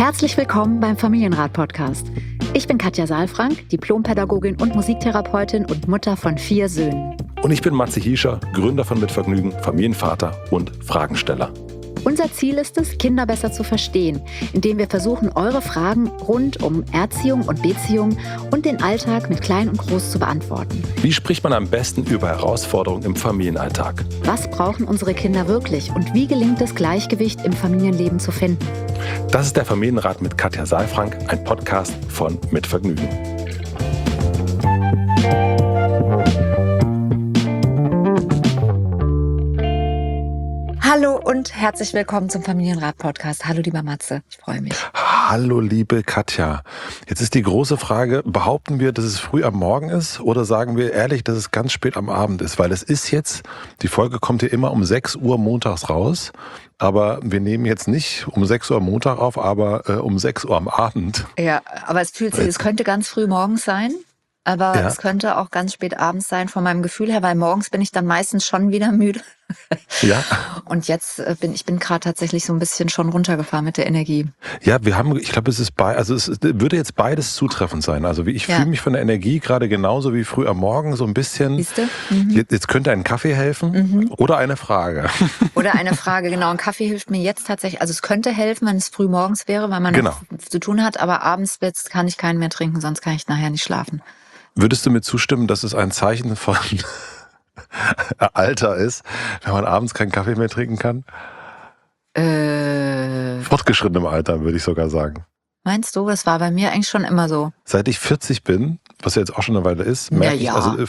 Herzlich willkommen beim Familienrat-Podcast. Ich bin Katja Saalfrank, Diplompädagogin und Musiktherapeutin und Mutter von 4 Söhnen. Und ich bin Matze Hiescher, Gründer von Mit Vergnügen, Familienvater und Fragensteller. Unser Ziel ist es, Kinder besser zu verstehen, indem wir versuchen, eure Fragen rund um Erziehung und Beziehung und den Alltag mit Klein und Groß zu beantworten. Wie spricht man am besten über Herausforderungen im Familienalltag? Was brauchen unsere Kinder wirklich und wie gelingt es, Gleichgewicht im Familienleben zu finden? Das ist der Familienrat mit Katja Saalfrank, ein Podcast von Mit Vergnügen. Hallo und herzlich willkommen zum Familienrat-Podcast. Hallo lieber Matze, ich freue mich. Hallo liebe Katja. Jetzt ist die große Frage, behaupten wir, dass es früh am Morgen ist oder sagen wir ehrlich, dass es ganz spät am Abend ist? Weil es ist jetzt, die Folge kommt hier immer um 6 Uhr montags raus, aber wir nehmen jetzt nicht um 6 Uhr Montag auf, aber um 6 Uhr am Abend. Ja, aber es könnte ganz früh morgens sein. Aber Ja. es könnte auch ganz spät abends sein, von meinem Gefühl her, weil morgens bin ich dann meistens schon wieder müde. Ja. Und jetzt bin ich gerade tatsächlich so ein bisschen schon runtergefahren mit der Energie. Ja, ich glaube, es würde jetzt beides zutreffend sein. Also ich fühle mich von der Energie gerade genauso wie früh am Morgen so ein bisschen. Siehst du? Mhm. Jetzt könnte ein Kaffee helfen oder eine Frage. Oder eine Frage, genau. Ein Kaffee hilft mir jetzt tatsächlich. Also es könnte helfen, wenn es früh morgens wäre, weil man noch zu tun hat. Aber abends kann ich keinen mehr trinken, sonst kann ich nachher nicht schlafen. Würdest du mir zustimmen, dass es ein Zeichen von Alter ist, wenn man abends keinen Kaffee mehr trinken kann? Fortgeschrittenem Alter, würde ich sogar sagen. Meinst du, das war bei mir eigentlich schon immer so? Seit ich 40 bin, was ja jetzt auch schon eine Weile ist, merke ich, also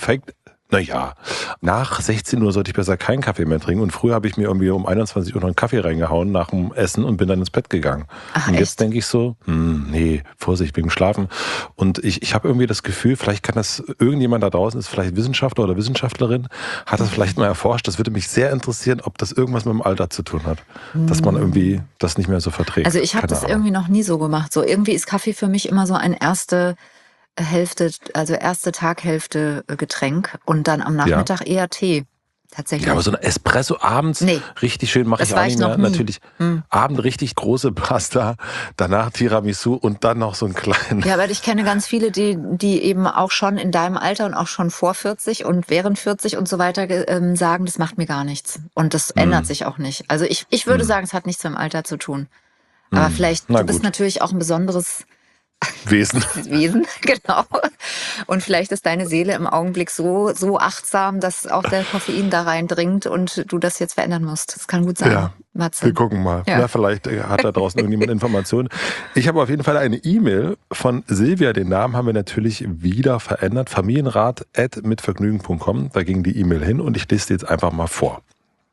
nach 16 Uhr sollte ich besser keinen Kaffee mehr trinken. Und früher habe ich mir irgendwie um 21 Uhr noch einen Kaffee reingehauen nach dem Essen und bin dann ins Bett gegangen. Ach, und jetzt echt? denke ich so, nee, Vorsicht, wegen Schlafen. Und ich habe irgendwie das Gefühl, vielleicht kann das irgendjemand da draußen, ist vielleicht Wissenschaftler oder Wissenschaftlerin, hat das vielleicht mal erforscht. Das würde mich sehr interessieren, ob das irgendwas mit dem Alter zu tun hat. Dass man irgendwie das nicht mehr so verträgt. Also ich habe das irgendwie noch nie so gemacht. So irgendwie ist Kaffee für mich immer so ein erste Taghälfte Getränk und dann am Nachmittag eher Tee. Tatsächlich. Ja, aber so ein Espresso abends, richtig schön, mache ich auch nicht mehr. Natürlich Abend richtig große Pasta, danach Tiramisu und dann noch so einen kleinen. Ja, aber ich kenne ganz viele, die eben auch schon in deinem Alter und auch schon vor 40 und während 40 und so weiter sagen, das macht mir gar nichts. Und das ändert sich auch nicht. Also ich würde sagen, es hat nichts mit dem Alter zu tun. Aber vielleicht, du bist natürlich auch ein besonderes Wesen, genau. Und vielleicht ist deine Seele im Augenblick so achtsam, dass auch der Koffein da reindringt und du das jetzt verändern musst. Das kann gut sein, ja, Matze. Wir gucken mal. Ja. Vielleicht hat da draußen irgendjemand Informationen. Ich habe auf jeden Fall eine E-Mail von Silvia. Den Namen haben wir natürlich wieder verändert. Familienrat@mitvergnügen.com. Da ging die E-Mail hin und ich lese die jetzt einfach mal vor.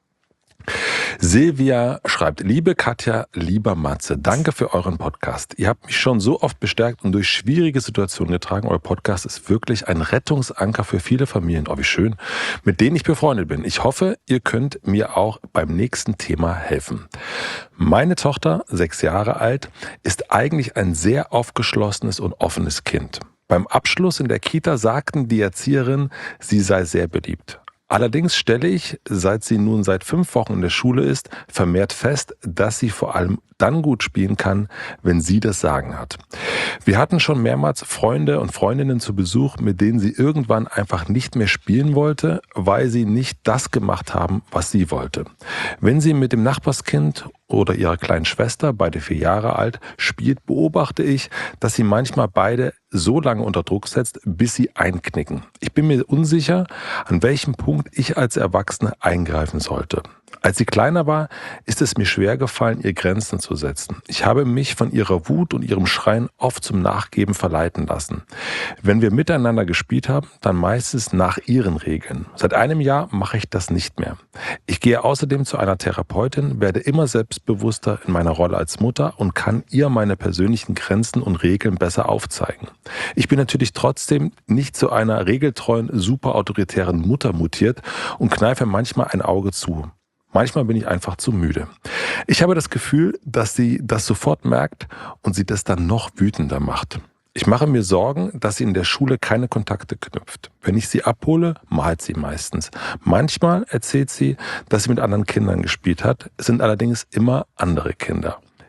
Silvia schreibt: Liebe Katja, lieber Matze, danke für euren Podcast. Ihr habt mich schon so oft bestärkt und durch schwierige Situationen getragen. Euer Podcast ist wirklich ein Rettungsanker für viele Familien, oh wie schön, mit denen ich befreundet bin. Ich hoffe, ihr könnt mir auch beim nächsten Thema helfen. Meine Tochter, 6 Jahre alt, ist eigentlich ein sehr aufgeschlossenes und offenes Kind. Beim Abschluss in der Kita sagten die Erzieherinnen, sie sei sehr beliebt. Allerdings stelle ich, seit sie nun seit 5 Wochen in der Schule ist, vermehrt fest, dass sie vor allem dann gut spielen kann, wenn sie das Sagen hat. Wir hatten schon mehrmals Freunde und Freundinnen zu Besuch, mit denen sie irgendwann einfach nicht mehr spielen wollte, weil sie nicht das gemacht haben, was sie wollte. Wenn sie mit dem Nachbarskind oder ihrer kleinen Schwester, beide 4 Jahre alt, spielt, beobachte ich, dass sie manchmal beide so lange unter Druck setzt, bis sie einknicken. Ich bin mir unsicher, an welchem Punkt ich als Erwachsene eingreifen sollte. Als sie kleiner war, ist es mir schwer gefallen, ihr Grenzen zu setzen. Ich habe mich von ihrer Wut und ihrem Schreien oft zum Nachgeben verleiten lassen. Wenn wir miteinander gespielt haben, dann meistens nach ihren Regeln. Seit einem Jahr mache ich das nicht mehr. Ich gehe außerdem zu einer Therapeutin, werde immer selbstbewusster in meiner Rolle als Mutter und kann ihr meine persönlichen Grenzen und Regeln besser aufzeigen. Ich bin natürlich trotzdem nicht zu einer regeltreuen, super autoritären Mutter mutiert und kneife manchmal ein Auge zu. Manchmal bin ich einfach zu müde. Ich habe das Gefühl, dass sie das sofort merkt und sie das dann noch wütender macht. Ich mache mir Sorgen, dass sie in der Schule keine Kontakte knüpft. Wenn ich sie abhole, malt sie meistens. Manchmal erzählt sie, dass sie mit anderen Kindern gespielt hat. Es sind allerdings immer andere Kinder.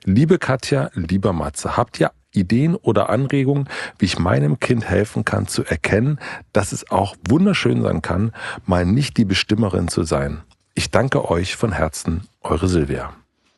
Liebe Katja, lieber Matze, habt ihr Ideen oder Anregungen, wie ich meinem Kind helfen kann, zu erkennen, dass es auch wunderschön sein kann, mal nicht die Bestimmerin zu sein? Ich danke euch von Herzen, eure Silvia.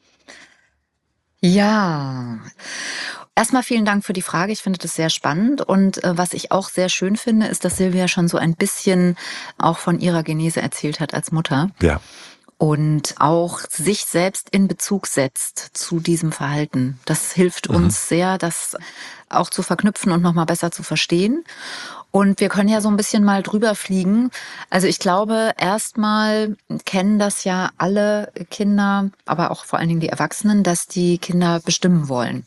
Ja, erstmal vielen Dank für die Frage. Ich finde das sehr spannend. Und was ich auch sehr schön finde, ist, dass Silvia schon so ein bisschen auch von ihrer Genese erzählt hat als Mutter. Ja. Und auch sich selbst in Bezug setzt zu diesem Verhalten. Das hilft uns sehr, das auch zu verknüpfen und nochmal besser zu verstehen. Und wir können ja so ein bisschen mal drüber fliegen. Also ich glaube, erstmal kennen das ja alle Kinder, aber auch vor allen Dingen die Erwachsenen, dass die Kinder bestimmen wollen.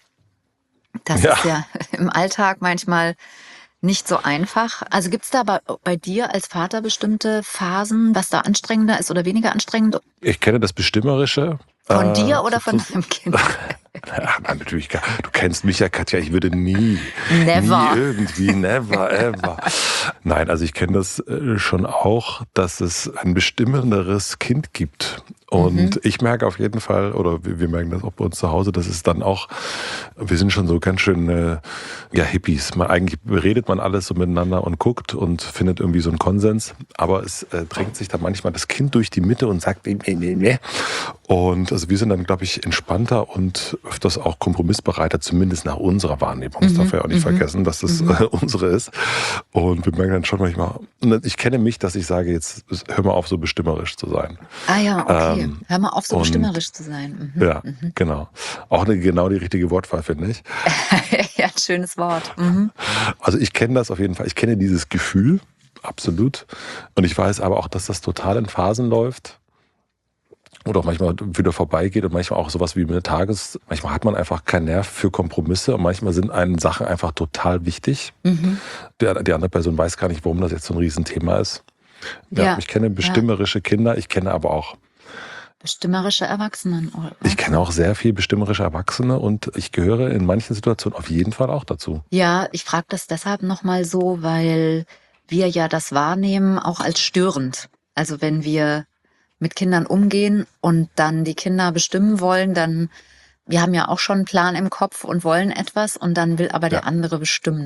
Das Ja. ist ja im Alltag manchmal nicht so einfach. Also gibt's da bei dir als Vater bestimmte Phasen, was da anstrengender ist oder weniger anstrengend? Ich kenne das Bestimmerische. Von dir oder von deinem Kind? Ja, natürlich. Du kennst mich ja, Katja. Ich würde nie irgendwie, never, ever. Nein, also ich kenne das schon auch, dass es ein bestimmenderes Kind gibt. Und ich merke auf jeden Fall, oder wir merken das auch bei uns zu Hause, dass es dann auch, wir sind schon so ganz schön, Hippies. Eigentlich redet man alles so miteinander und guckt und findet irgendwie so einen Konsens. Aber es drängt sich dann manchmal das Kind durch die Mitte und sagt, nee. Und also wir sind dann, glaube ich, entspannter und öfters auch kompromissbereiter, zumindest nach unserer Wahrnehmung. Das darf man ja auch nicht vergessen, dass das unsere ist. Und wir merken dann schon manchmal, ich kenne mich, dass ich sage, jetzt hör mal auf, so bestimmerisch zu sein. Ah ja, okay. Hör mal auf, so bestimmerisch zu sein. Ja, genau. Auch genau die richtige Wortwahl, finde ich. Ja, ein schönes Wort. Also ich kenne das auf jeden Fall. Ich kenne dieses Gefühl, absolut. Und ich weiß aber auch, dass das total in Phasen läuft. Oder auch manchmal wieder vorbeigeht und manchmal auch sowas wie manchmal hat man einfach keinen Nerv für Kompromisse und manchmal sind einen Sachen einfach total wichtig. Die andere Person weiß gar nicht, warum das jetzt so ein Riesenthema ist. Ja, ich kenne bestimmerische Kinder, ich kenne aber auch bestimmerische Erwachsenen. Oder? Ich kenne auch sehr viel bestimmerische Erwachsene und ich gehöre in manchen Situationen auf jeden Fall auch dazu. Ja, ich frage das deshalb nochmal so, weil wir ja das wahrnehmen auch als störend. Also wenn wir mit Kindern umgehen und dann die Kinder bestimmen wollen, dann, wir haben ja auch schon einen Plan im Kopf und wollen etwas und dann will aber der andere bestimmen,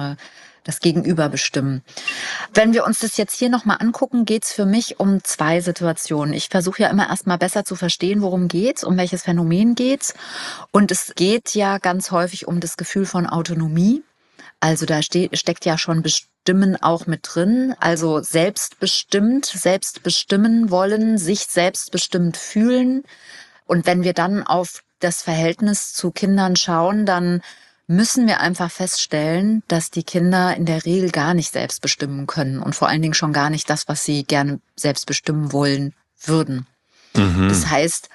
das Gegenüber bestimmen. Wenn wir uns das jetzt hier nochmal angucken, geht's für mich um 2 Situationen. Ich versuche ja immer erstmal besser zu verstehen, worum geht's, um welches Phänomen geht's. Und es geht ja ganz häufig um das Gefühl von Autonomie. Also da steckt ja schon Bestimmen auch mit drin. Also selbstbestimmt, selbst bestimmen wollen, sich selbstbestimmt fühlen. Und wenn wir dann auf das Verhältnis zu Kindern schauen, dann müssen wir einfach feststellen, dass die Kinder in der Regel gar nicht selbst bestimmen können und vor allen Dingen schon gar nicht das, was sie gerne selbst bestimmen wollen würden. Das heißt,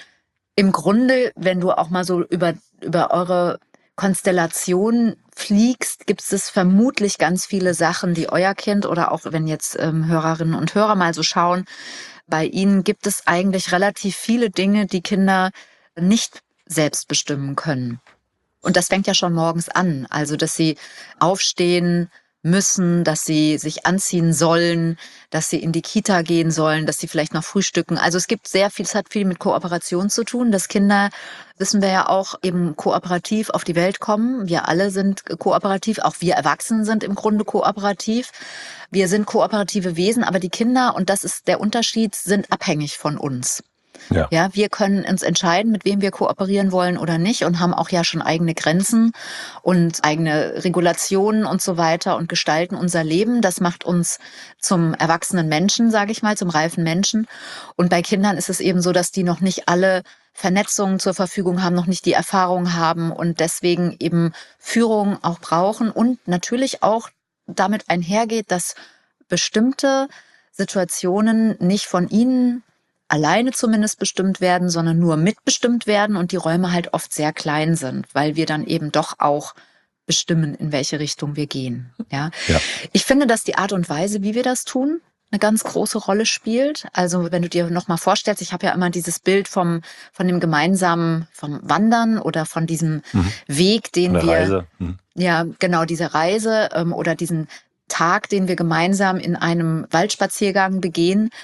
im Grunde, wenn du auch mal so über eure Konstellation fliegst, gibt es vermutlich ganz viele Sachen, die euer Kind oder auch wenn jetzt Hörerinnen und Hörer mal so schauen, bei ihnen gibt es eigentlich relativ viele Dinge, die Kinder nicht selbst bestimmen können. Und das fängt ja schon morgens an. Also, dass sie aufstehen müssen, dass sie sich anziehen sollen, dass sie in die Kita gehen sollen, dass sie vielleicht noch frühstücken. Also es gibt sehr viel, es hat viel mit Kooperation zu tun, dass Kinder, wissen wir ja auch, eben kooperativ auf die Welt kommen. Wir alle sind kooperativ, auch wir Erwachsenen sind im Grunde kooperativ. Wir sind kooperative Wesen, aber die Kinder, und das ist der Unterschied, sind abhängig von uns. Ja, wir können uns entscheiden, mit wem wir kooperieren wollen oder nicht und haben auch ja schon eigene Grenzen und eigene Regulationen und so weiter und gestalten unser Leben. Das macht uns zum erwachsenen Menschen, sage ich mal, zum reifen Menschen. Und bei Kindern ist es eben so, dass die noch nicht alle Vernetzungen zur Verfügung haben, noch nicht die Erfahrung haben und deswegen eben Führung auch brauchen und natürlich auch damit einhergeht, dass bestimmte Situationen nicht von ihnen alleine zumindest bestimmt werden, sondern nur mitbestimmt werden und die Räume halt oft sehr klein sind, weil wir dann eben doch auch bestimmen, in welche Richtung wir gehen. Ja. Ich finde, dass die Art und Weise, wie wir das tun, eine ganz große Rolle spielt. Also wenn du dir noch mal vorstellst, ich habe ja immer dieses Bild von dem gemeinsamen, vom Wandern oder von diesem Weg, den wir, Reise. Ja, genau, diese Reise oder diesen Tag, den wir gemeinsam in einem Waldspaziergang begehen.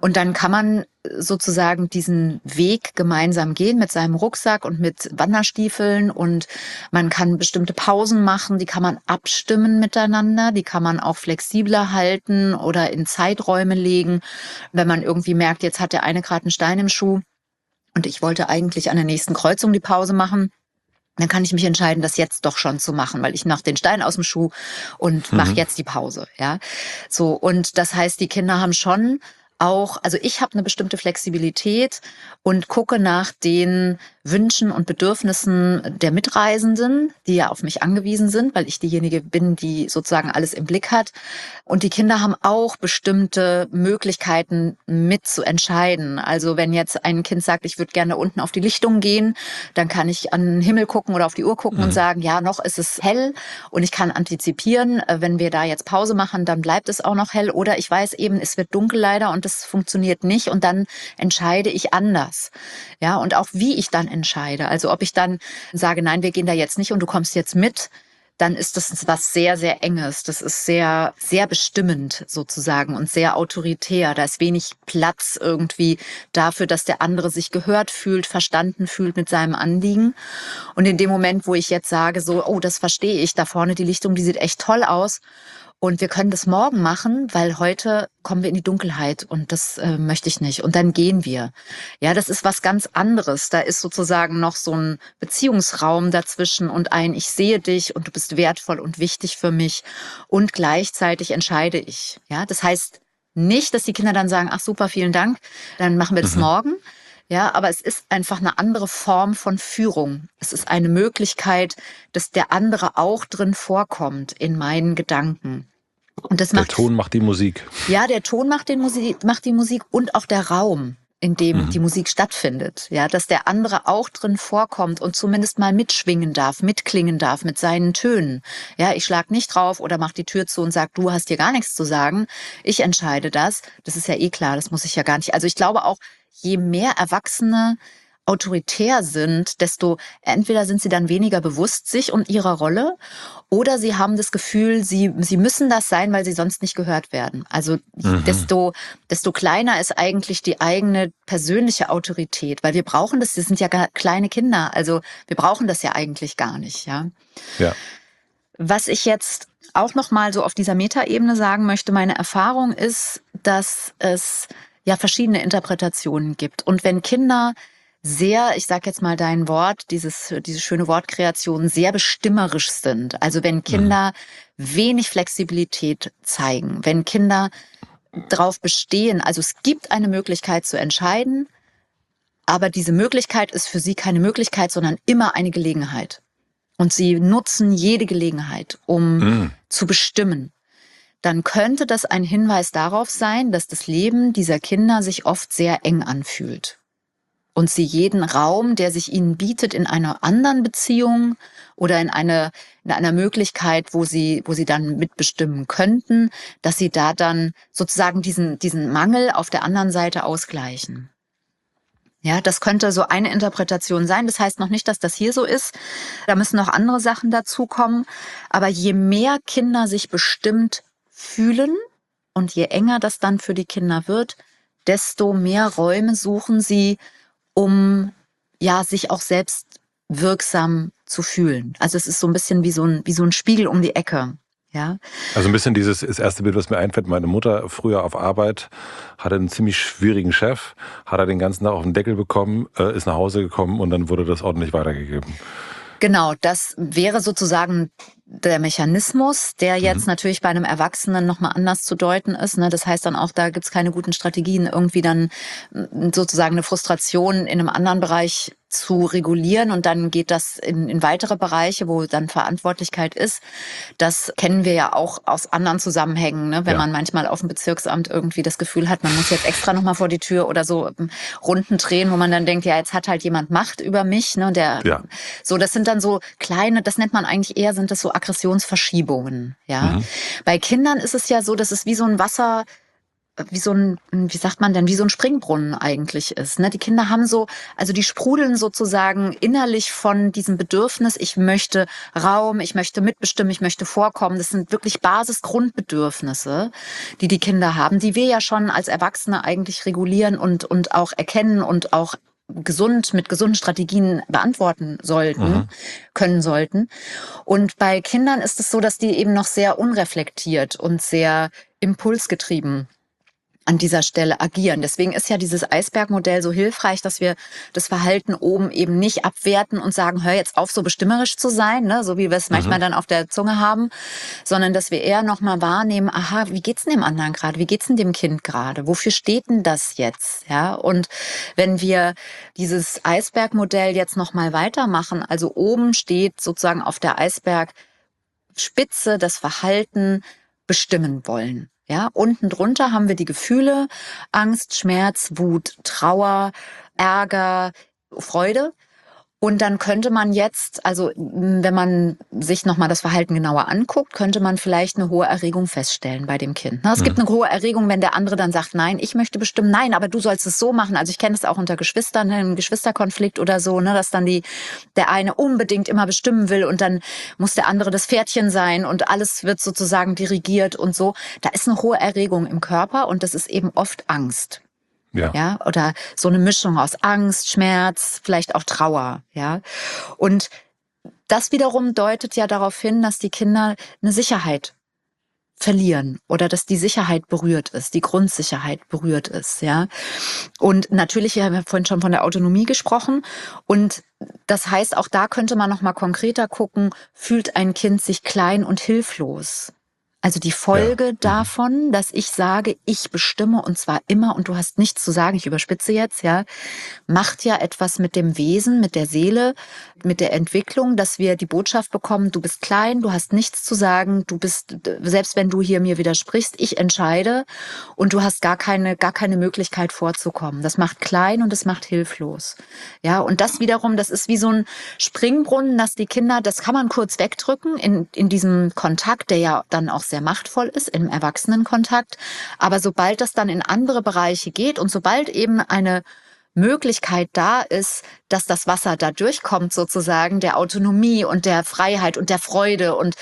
Und dann kann man sozusagen diesen Weg gemeinsam gehen mit seinem Rucksack und mit Wanderstiefeln und man kann bestimmte Pausen machen, die kann man abstimmen miteinander, die kann man auch flexibler halten oder in Zeiträume legen. Wenn man irgendwie merkt, jetzt hat der eine gerade einen Stein im Schuh und ich wollte eigentlich an der nächsten Kreuzung die Pause machen, dann kann ich mich entscheiden, das jetzt doch schon zu machen, weil ich noch den Stein aus dem Schuh und mache jetzt die Pause, ja. So, und das heißt, die Kinder haben schon auch, also ich habe eine bestimmte Flexibilität und gucke nach den Wünschen und Bedürfnissen der Mitreisenden, die ja auf mich angewiesen sind, weil ich diejenige bin, die sozusagen alles im Blick hat. Und die Kinder haben auch bestimmte Möglichkeiten mit zu entscheiden. Also wenn jetzt ein Kind sagt, ich würde gerne unten auf die Lichtung gehen, dann kann ich an den Himmel gucken oder auf die Uhr gucken und sagen, ja, noch ist es hell und ich kann antizipieren, wenn wir da jetzt Pause machen, dann bleibt es auch noch hell. Oder ich weiß eben, es wird dunkel leider und das funktioniert nicht und dann entscheide ich anders. Ja, und auch wie ich dann entscheide. Also ob ich dann sage, nein, wir gehen da jetzt nicht und du kommst jetzt mit, dann ist das was sehr, sehr Enges. Das ist sehr, sehr bestimmend sozusagen und sehr autoritär. Da ist wenig Platz irgendwie dafür, dass der andere sich gehört fühlt, verstanden fühlt mit seinem Anliegen. Und in dem Moment, wo ich jetzt sage, so, oh, das verstehe ich, da vorne die Lichtung, die sieht echt toll aus. Und wir können das morgen machen, weil heute kommen wir in die Dunkelheit und das möchte ich nicht. Und dann gehen wir. Ja, das ist was ganz anderes. Da ist sozusagen noch so ein Beziehungsraum dazwischen und ein Ich sehe dich und du bist wertvoll und wichtig für mich und gleichzeitig entscheide ich. Ja, das heißt nicht, dass die Kinder dann sagen, ach super, vielen Dank, dann machen wir das morgen. Ja, aber es ist einfach eine andere Form von Führung. Es ist eine Möglichkeit, dass der andere auch drin vorkommt in meinen Gedanken. Und das Der Ton macht die Musik. Ja, der Ton macht die Musik und auch der Raum, in dem die Musik stattfindet. Ja, dass der andere auch drin vorkommt und zumindest mal mitschwingen darf, mitklingen darf mit seinen Tönen. Ja, ich schlag nicht drauf oder mach die Tür zu und sag, du hast hier gar nichts zu sagen. Ich entscheide das. Das ist ja eh klar, das muss ich ja gar nicht. Also ich glaube auch, je mehr Erwachsene autoritär sind, desto entweder sind sie dann weniger bewusst sich und ihrer Rolle oder sie haben das Gefühl, sie müssen das sein, weil sie sonst nicht gehört werden. Also desto kleiner ist eigentlich die eigene persönliche Autorität, weil wir brauchen das, sind ja kleine Kinder, also wir brauchen das ja eigentlich gar nicht. Ja. Was ich jetzt auch noch mal so auf dieser Metaebene sagen möchte, meine Erfahrung ist, dass es ja verschiedene Interpretationen gibt. Und wenn Kinder sehr, ich sag jetzt mal dein Wort, diese schöne Wortkreation, sehr bestimmerisch sind. Also wenn Kinder wenig Flexibilität zeigen, wenn Kinder darauf bestehen, also es gibt eine Möglichkeit zu entscheiden, aber diese Möglichkeit ist für sie keine Möglichkeit, sondern immer eine Gelegenheit. Und sie nutzen jede Gelegenheit, um zu bestimmen. Dann könnte das ein Hinweis darauf sein, dass das Leben dieser Kinder sich oft sehr eng anfühlt. Und sie jeden Raum, der sich ihnen bietet in einer anderen Beziehung oder in einer Möglichkeit, wo sie dann mitbestimmen könnten, dass sie da dann sozusagen diesen Mangel auf der anderen Seite ausgleichen. Ja, das könnte so eine Interpretation sein. Das heißt noch nicht, dass das hier so ist. Da müssen noch andere Sachen dazukommen. Aber je mehr Kinder sich bestimmt fühlen und je enger das dann für die Kinder wird, desto mehr Räume suchen sie, um ja sich auch selbst wirksam zu fühlen. Also es ist so ein bisschen wie so ein Spiegel um die Ecke. Ja. Also ein bisschen das erste Bild, was mir einfällt, meine Mutter früher auf Arbeit hatte einen ziemlich schwierigen Chef, hat er den ganzen Tag auf den Deckel bekommen, ist nach Hause gekommen und dann wurde das ordentlich weitergegeben. Genau, das wäre sozusagen der Mechanismus, der jetzt natürlich bei einem Erwachsenen nochmal anders zu deuten ist. Ne? Das heißt dann auch, da gibt's keine guten Strategien, irgendwie dann sozusagen eine Frustration in einem anderen Bereich zu regulieren und dann geht das in weitere Bereiche, wo dann Verantwortlichkeit ist. Das kennen wir ja auch aus anderen Zusammenhängen, ne? Wenn man manchmal auf dem Bezirksamt irgendwie das Gefühl hat, man muss jetzt extra nochmal vor die Tür oder so Runden drehen, wo man dann denkt, ja, jetzt hat halt jemand Macht über mich. Ne? So, das sind dann so kleine, das nennt man eigentlich eher, sind das so Aggressionsverschiebungen. Ja? Bei Kindern ist es ja so, das ist wie so ein wie so ein, wie sagt man denn, wie so ein Springbrunnen eigentlich ist. Ne? Die Kinder haben so, also die sprudeln sozusagen innerlich von diesem Bedürfnis, ich möchte Raum, ich möchte mitbestimmen, ich möchte vorkommen. Das sind wirklich Basisgrundbedürfnisse, die die Kinder haben, die wir ja schon als Erwachsene eigentlich regulieren und auch erkennen und auch mit gesunden Strategien beantworten sollten, können sollten. Und bei Kindern ist es so, dass die eben noch sehr unreflektiert und sehr impulsgetrieben an dieser Stelle agieren. Deswegen ist ja dieses Eisbergmodell so hilfreich, dass wir das Verhalten oben eben nicht abwerten und sagen, hör jetzt auf, so bestimmerisch zu sein, ne, so wie wir es manchmal dann auf der Zunge haben, sondern dass wir eher nochmal wahrnehmen, aha, wie geht's denn dem anderen gerade? Wie geht's denn dem Kind gerade? Wofür steht denn das jetzt? Ja, und wenn wir dieses Eisbergmodell jetzt nochmal weitermachen, also oben steht sozusagen auf der Eisbergspitze das Verhalten bestimmen wollen. Ja, unten drunter haben wir die Gefühle, Angst, Schmerz, Wut, Trauer, Ärger, Freude. Und dann könnte man jetzt, also wenn man sich nochmal das Verhalten genauer anguckt, könnte man vielleicht eine hohe Erregung feststellen bei dem Kind. Es gibt eine hohe Erregung, wenn der andere dann sagt, nein, ich möchte bestimmen, nein, aber du sollst es so machen. Also ich kenne es auch unter Geschwistern, im Geschwisterkonflikt oder so, dass dann der eine unbedingt immer bestimmen will und dann muss der andere das Pferdchen sein und alles wird sozusagen dirigiert und so. Da ist eine hohe Erregung im Körper und das ist eben oft Angst. Ja, oder so eine Mischung aus Angst, Schmerz, vielleicht auch Trauer, ja. Und das wiederum deutet ja darauf hin, dass die Kinder eine Sicherheit verlieren oder dass die Sicherheit berührt ist, die Grundsicherheit berührt ist, ja. Und natürlich, wir haben ja vorhin schon von der Autonomie gesprochen und das heißt, auch da könnte man noch mal konkreter gucken, fühlt ein Kind sich klein und hilflos? Also die Folge davon, dass ich sage, ich bestimme und zwar immer und du hast nichts zu sagen, ich überspitze jetzt, ja, macht ja etwas mit dem Wesen, mit der Seele, mit der Entwicklung, dass wir die Botschaft bekommen, du bist klein, du hast nichts zu sagen, du bist, selbst wenn du hier mir widersprichst, ich entscheide und du hast gar keine Möglichkeit vorzukommen. Das macht klein und das macht hilflos. Ja, und das wiederum, das ist wie so ein Springbrunnen, dass die Kinder, das kann man kurz wegdrücken in diesem Kontakt, der ja dann auch sehr machtvoll ist, im Erwachsenenkontakt. Aber sobald das dann in andere Bereiche geht und sobald eben eine Möglichkeit da ist, dass das Wasser da durchkommt sozusagen, der Autonomie und der Freiheit und der Freude und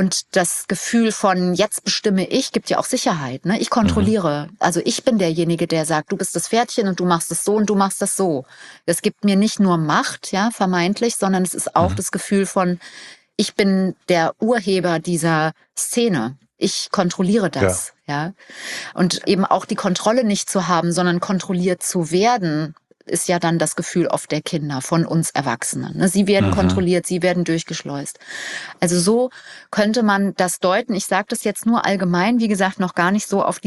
das Gefühl von jetzt bestimme ich, gibt ja auch Sicherheit, ne? Ich kontrolliere. Also ich bin derjenige, der sagt, du bist das Pferdchen und du machst es so und du machst das so. Es gibt mir nicht nur Macht, ja, vermeintlich, sondern es ist auch das Gefühl von, ich bin der Urheber dieser Szene. Ich kontrolliere das, ja. Und eben auch die Kontrolle nicht zu haben, sondern kontrolliert zu werden, ist ja dann das Gefühl oft der Kinder von uns Erwachsenen. Sie werden kontrolliert, sie werden durchgeschleust. Also so könnte man das deuten. Ich sage das jetzt nur allgemein, wie gesagt, noch gar nicht so auf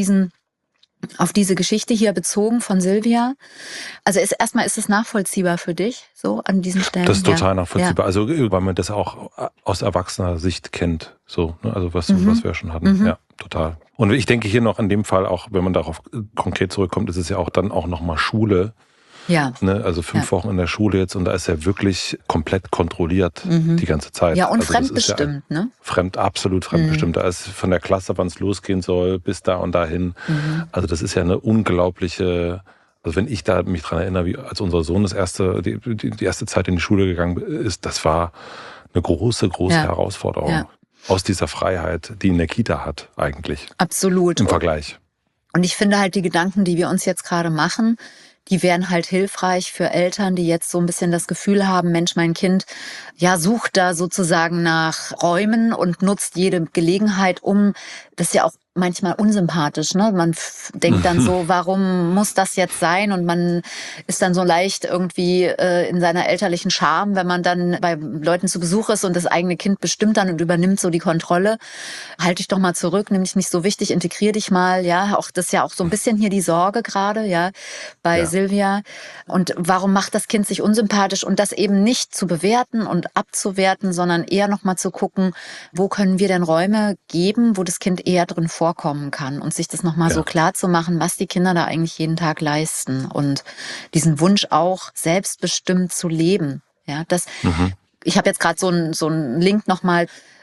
diese Geschichte hier bezogen von Silvia. Also erstmal ist es nachvollziehbar für dich, so an diesen Stellen? Das ist total nachvollziehbar. Ja. Also weil man das auch aus erwachsener Sicht kennt. So, ne? Also was wir schon hatten. Ja, total. Und ich denke hier noch in dem Fall auch, wenn man darauf konkret zurückkommt, ist es ja auch dann auch nochmal Schule. Ja. Ne? Also 5 Wochen in der Schule jetzt und da ist er wirklich komplett kontrolliert die ganze Zeit. Ja, und also fremdbestimmt, ja ne? Absolut fremdbestimmt. Da ist von der Klasse, wann es losgehen soll, bis da und dahin. Also das ist ja eine unglaubliche, also wenn ich da mich dran erinnere, wie als unser Sohn die erste Zeit in die Schule gegangen ist, das war eine große Herausforderung. Ja. Aus dieser Freiheit, die in der Kita hat eigentlich. Absolut. Im Vergleich. Und ich finde halt die Gedanken, die wir uns jetzt gerade machen, die wären halt hilfreich für Eltern, die jetzt so ein bisschen das Gefühl haben, Mensch, mein Kind, ja, sucht da sozusagen nach Räumen und nutzt jede Gelegenheit, das ist ja auch manchmal unsympathisch, ne? Man denkt dann so, warum muss das jetzt sein? Und man ist dann so leicht irgendwie in seiner elterlichen Scham, wenn man dann bei Leuten zu Besuch ist und das eigene Kind bestimmt dann und übernimmt so die Kontrolle. Halt dich doch mal zurück, nimm dich nicht so wichtig, integrier dich mal, ja. Auch das ist ja auch so ein bisschen hier die Sorge gerade, ja, bei Silvia. Und warum macht das Kind sich unsympathisch? Und das eben nicht zu bewerten und abzuwerten, sondern eher noch mal zu gucken, wo können wir denn Räume geben, wo das Kind eher drin vorkommen kann und sich das nochmal so klar zu machen, was die Kinder da eigentlich jeden Tag leisten und diesen Wunsch auch selbstbestimmt zu leben. Ja, ich habe jetzt gerade so einen Link nochmal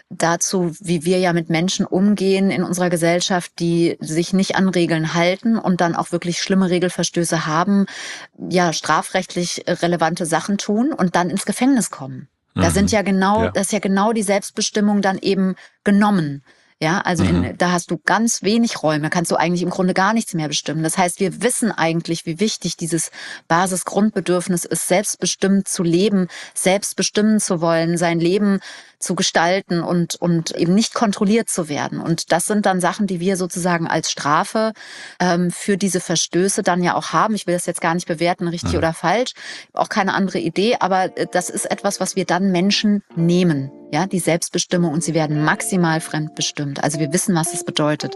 dazu, wie wir ja mit Menschen umgehen in unserer Gesellschaft, die sich nicht an Regeln halten und dann auch wirklich schlimme Regelverstöße haben, ja, strafrechtlich relevante Sachen tun und dann ins Gefängnis kommen. Da sind ja genau, das ist ja genau die Selbstbestimmung dann eben genommen. Ja, also da hast du ganz wenig Räume, kannst du eigentlich im Grunde gar nichts mehr bestimmen. Das heißt, wir wissen eigentlich, wie wichtig dieses Basisgrundbedürfnis ist, selbstbestimmt zu leben, selbst bestimmen zu wollen, sein Leben zu gestalten und eben nicht kontrolliert zu werden. Und das sind dann Sachen, die wir sozusagen als Strafe für diese Verstöße dann ja auch haben. Ich will das jetzt gar nicht bewerten, richtig oder falsch, auch keine andere Idee, aber das ist etwas, was wir dann Menschen nehmen, ja, die Selbstbestimmung, und sie werden maximal fremdbestimmt. Also wir wissen, was es bedeutet.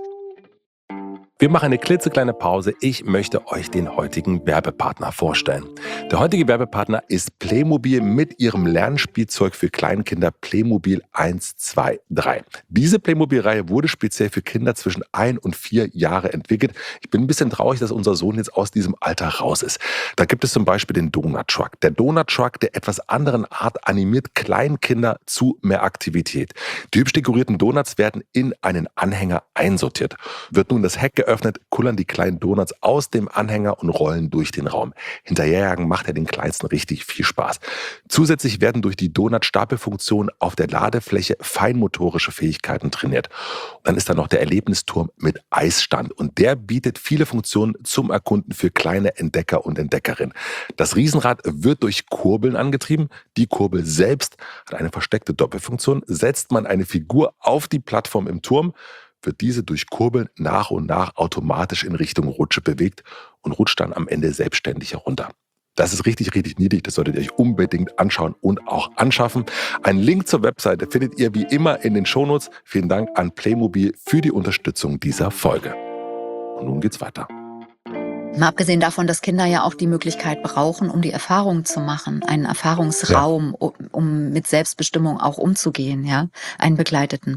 Wir machen eine klitzekleine Pause. Ich möchte euch den heutigen Werbepartner vorstellen. Der heutige Werbepartner ist Playmobil mit ihrem Lernspielzeug für Kleinkinder Playmobil 1, 2, 3. Diese Playmobil-Reihe wurde speziell für Kinder zwischen 1 und 4 Jahre entwickelt. Ich bin ein bisschen traurig, dass unser Sohn jetzt aus diesem Alter raus ist. Da gibt es zum Beispiel den Donut Truck. Der Donut Truck, der etwas anderen Art animiert Kleinkinder zu mehr Aktivität. Die hübsch dekorierten Donuts werden in einen Anhänger einsortiert. Wird nun das Heck geöffnet, kullern die kleinen Donuts aus dem Anhänger und rollen durch den Raum. Hinterherjagen macht den Kleinsten richtig viel Spaß. Zusätzlich werden durch die Donut-Stapelfunktion auf der Ladefläche feinmotorische Fähigkeiten trainiert. Und dann ist da noch der Erlebnisturm mit Eisstand und der bietet viele Funktionen zum Erkunden für kleine Entdecker und Entdeckerinnen. Das Riesenrad wird durch Kurbeln angetrieben. Die Kurbel selbst hat eine versteckte Doppelfunktion. Setzt man eine Figur auf die Plattform im Turm, wird diese durch Kurbeln nach und nach automatisch in Richtung Rutsche bewegt und rutscht dann am Ende selbstständig herunter. Das ist richtig, richtig niedlich. Das solltet ihr euch unbedingt anschauen und auch anschaffen. Einen Link zur Webseite findet ihr wie immer in den Shownotes. Vielen Dank an Playmobil für die Unterstützung dieser Folge. Und nun geht's weiter. Mal abgesehen davon, dass Kinder ja auch die Möglichkeit brauchen, um die Erfahrung zu machen, einen Erfahrungsraum, um mit Selbstbestimmung auch umzugehen, ja, einen begleiteten.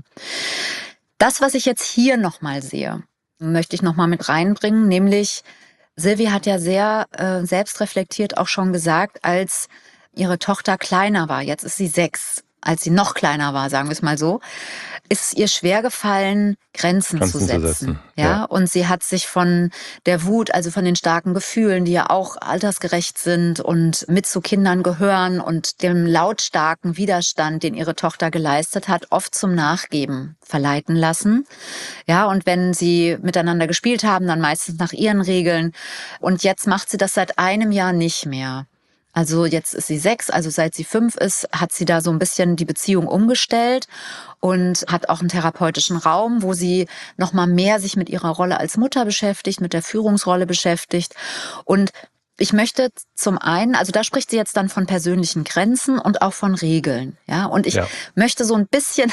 Das, was ich jetzt hier nochmal sehe, möchte ich nochmal mit reinbringen, nämlich Silvi hat ja sehr selbstreflektiert auch schon gesagt, als ihre Tochter kleiner war, jetzt ist sie 6, als sie noch kleiner war, sagen wir es mal so, ist es ihr schwer gefallen, Grenzen zu setzen. Ja? Und sie hat sich von der Wut, also von den starken Gefühlen, die ja auch altersgerecht sind und mit zu Kindern gehören und dem lautstarken Widerstand, den ihre Tochter geleistet hat, oft zum Nachgeben verleiten lassen. Ja, und wenn sie miteinander gespielt haben, dann meistens nach ihren Regeln. Und jetzt macht sie das seit einem Jahr nicht mehr. Also jetzt ist sie 6, also seit sie 5 ist, hat sie da so ein bisschen die Beziehung umgestellt und hat auch einen therapeutischen Raum, wo sie noch mal mehr sich mit ihrer Rolle als Mutter beschäftigt, mit der Führungsrolle beschäftigt. Und ich möchte zum einen, also da spricht sie jetzt dann von persönlichen Grenzen und auch von Regeln, ja. Und ich möchte so ein bisschen,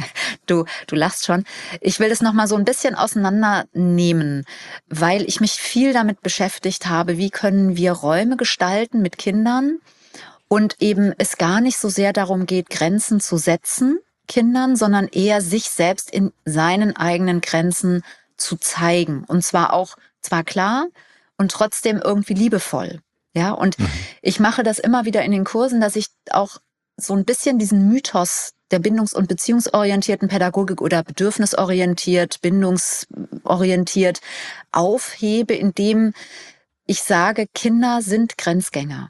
du lachst schon, ich will das noch mal so ein bisschen auseinandernehmen, weil ich mich viel damit beschäftigt habe, wie können wir Räume gestalten mit Kindern und eben es gar nicht so sehr darum geht, Grenzen zu setzen, Kindern, sondern eher sich selbst in seinen eigenen Grenzen zu zeigen. Und zwar klar, und trotzdem irgendwie liebevoll. Ja, und ich mache das immer wieder in den Kursen, dass ich auch so ein bisschen diesen Mythos der bindungs- und beziehungsorientierten Pädagogik oder bedürfnisorientiert, bindungsorientiert aufhebe, indem ich sage, Kinder sind Grenzgänger.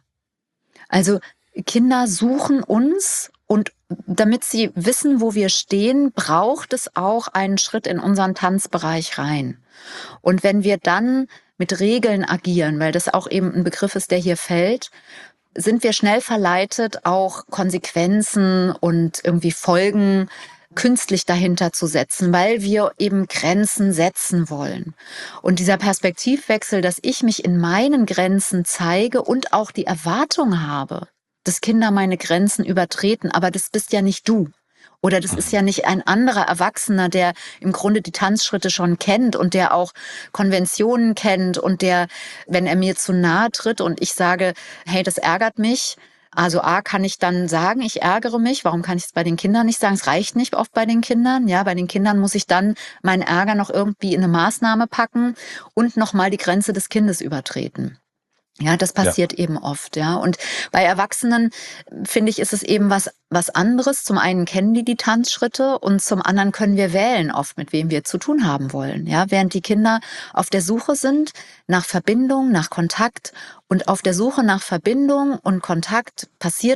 Also Kinder suchen uns, und damit sie wissen, wo wir stehen, braucht es auch einen Schritt in unseren Tanzbereich rein. Und wenn wir dann mit Regeln agieren, weil das auch eben ein Begriff ist, der hier fällt, sind wir schnell verleitet, auch Konsequenzen und irgendwie Folgen künstlich dahinter zu setzen, weil wir eben Grenzen setzen wollen. Und dieser Perspektivwechsel, dass ich mich in meinen Grenzen zeige und auch die Erwartung habe, dass Kinder meine Grenzen übertreten, aber das bist ja nicht du. Oder das ist ja nicht ein anderer Erwachsener, der im Grunde die Tanzschritte schon kennt und der auch Konventionen kennt und der, wenn er mir zu nahe tritt und ich sage, hey, das ärgert mich, also A, kann ich dann sagen, ich ärgere mich. Warum kann ich es bei den Kindern nicht sagen? Es reicht nicht oft bei den Kindern. Ja, bei den Kindern muss ich dann meinen Ärger noch irgendwie in eine Maßnahme packen und nochmal die Grenze des Kindes übertreten. Ja, das Ja. passiert eben oft, ja. Und bei Erwachsenen, finde ich, ist es eben was anderes. Zum einen kennen die Tanzschritte und zum anderen können wir wählen oft, mit wem wir zu tun haben wollen, ja. Während die Kinder auf der Suche sind nach Verbindung, nach Kontakt und auf der Suche nach Verbindung und Kontakt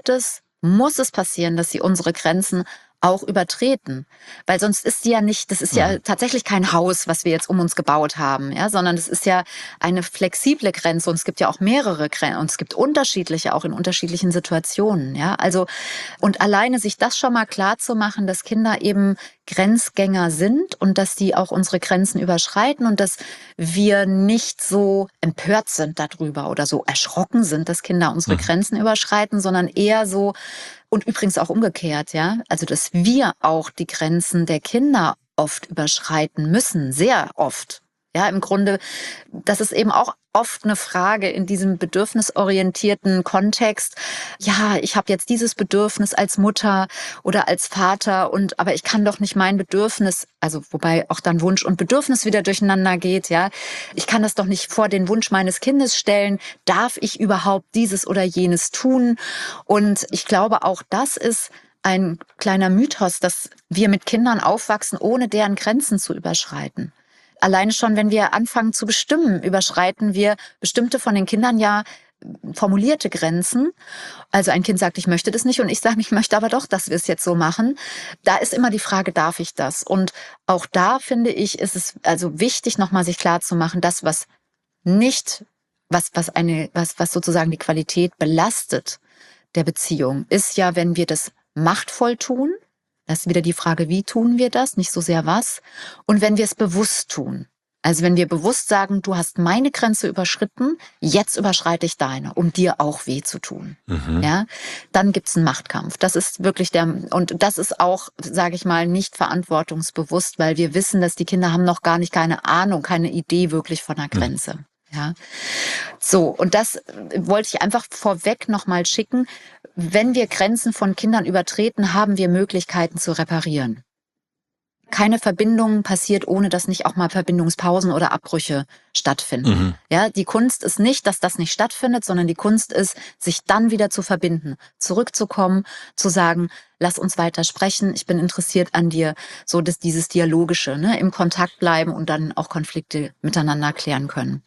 muss es passieren, dass sie unsere Grenzen auch übertreten. Weil sonst ist sie ja nicht, das ist ja tatsächlich kein Haus, was wir jetzt um uns gebaut haben, ja, sondern es ist ja eine flexible Grenze und es gibt ja auch mehrere Grenzen und es gibt unterschiedliche, auch in unterschiedlichen Situationen, ja. Also, und alleine sich das schon mal klar zu machen, dass Kinder eben Grenzgänger sind und dass die auch unsere Grenzen überschreiten und dass wir nicht so empört sind darüber oder so erschrocken sind, dass Kinder unsere Grenzen überschreiten, sondern eher so, und übrigens auch umgekehrt, ja. Also, dass wir auch die Grenzen der Kinder oft überschreiten müssen, sehr oft. Ja, im Grunde, das ist eben auch oft eine Frage in diesem bedürfnisorientierten Kontext. Ja, ich habe jetzt dieses Bedürfnis als Mutter oder als Vater aber ich kann doch nicht mein Bedürfnis, also wobei auch dann Wunsch und Bedürfnis wieder durcheinander geht, ja. Ich kann das doch nicht vor den Wunsch meines Kindes stellen. Darf ich überhaupt dieses oder jenes tun? Und ich glaube, auch das ist ein kleiner Mythos, dass wir mit Kindern aufwachsen, ohne deren Grenzen zu überschreiten. Alleine schon, wenn wir anfangen zu bestimmen, überschreiten wir bestimmte von den Kindern ja formulierte Grenzen. Also ein Kind sagt, ich möchte das nicht und ich sage, ich möchte aber doch, dass wir es jetzt so machen. Da ist immer die Frage, darf ich das? Und auch da finde ich, ist es also wichtig, nochmal sich klar zu machen, das, was nicht, was sozusagen die Qualität belastet der Beziehung, ist ja, wenn wir das machtvoll tun. Das ist wieder die Frage, wie tun wir das, nicht so sehr was. Und wenn wir es bewusst tun. Also wenn wir bewusst sagen, du hast meine Grenze überschritten, jetzt überschreite ich deine, um dir auch weh zu tun. Ja, dann gibt's einen Machtkampf. Das ist wirklich und das ist auch, sage ich mal, nicht verantwortungsbewusst, weil wir wissen, dass die Kinder haben noch gar nicht keine Ahnung, keine Idee wirklich von einer Grenze. Ja, so, und das wollte ich einfach vorweg nochmal schicken. Wenn wir Grenzen von Kindern übertreten, haben wir Möglichkeiten zu reparieren. Keine Verbindung passiert, ohne dass nicht auch mal Verbindungspausen oder Abbrüche stattfinden. Ja, die Kunst ist nicht, dass das nicht stattfindet, sondern die Kunst ist, sich dann wieder zu verbinden, zurückzukommen, zu sagen, lass uns weiter sprechen, ich bin interessiert an dir, so dass dieses Dialogische, ne, im Kontakt bleiben und dann auch Konflikte miteinander klären können.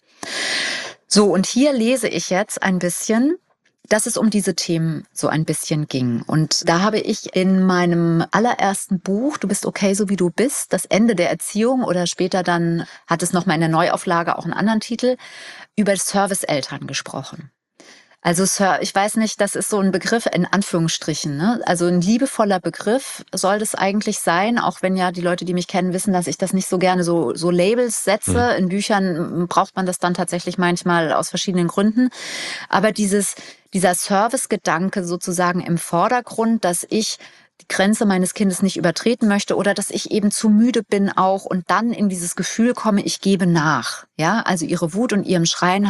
So, und hier lese ich jetzt ein bisschen, dass es um diese Themen so ein bisschen ging. Und da habe ich in meinem allerersten Buch, Du bist okay, so wie du bist, das Ende der Erziehung, oder später dann hat es nochmal in der Neuauflage auch einen anderen Titel, über Serviceeltern gesprochen. Also ich weiß nicht, das ist so ein Begriff in Anführungsstrichen, ne? Also ein liebevoller Begriff soll das eigentlich sein, auch wenn ja die Leute, die mich kennen, wissen, dass ich das nicht so gerne so Labels setze. In Büchern braucht man das dann tatsächlich manchmal aus verschiedenen Gründen. Aber dieser Service-Gedanke sozusagen im Vordergrund, dass ich die Grenze meines Kindes nicht übertreten möchte oder dass ich eben zu müde bin auch und dann in dieses Gefühl komme, ich gebe nach. Ja, also ihre Wut und ihrem Schreien